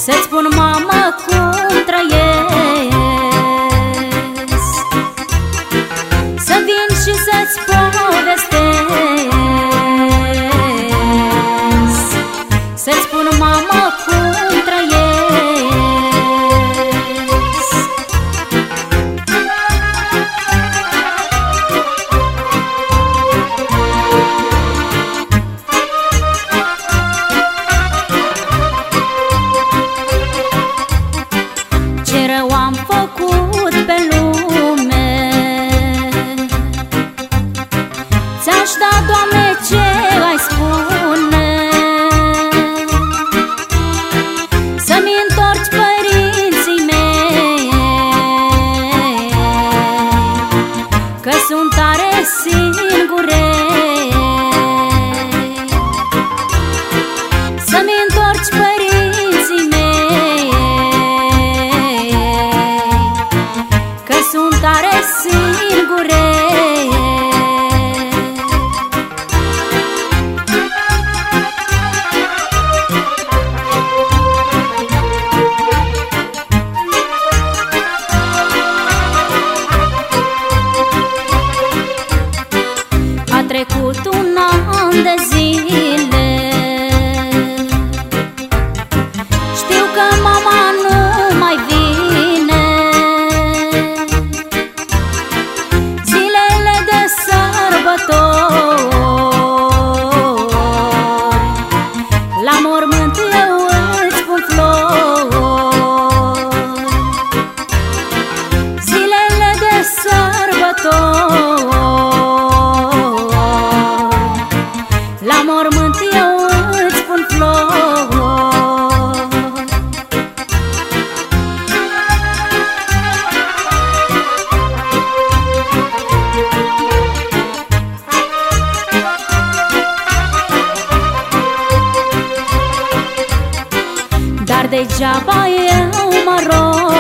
să-ți spun, mamă, cum trăiesc, să vin și să-ți povestesc, să-ți spun, mamă, cum trăiesc. Ce rău am făcut pe lume, ți-aș da, Doamne, ce ai spune, să-mi întorci părinții mei, că sunt tare singurei. Să-mi întorci părinții mei, că sunt tare singurei. A trecut un an de zile, știu că mama nu mai vine. Zilele de sărbători, la mormânt eu îți pun flori. Zilele de sărbători, la mormânt eu îți pun flori. Dar degeaba eu mă rog,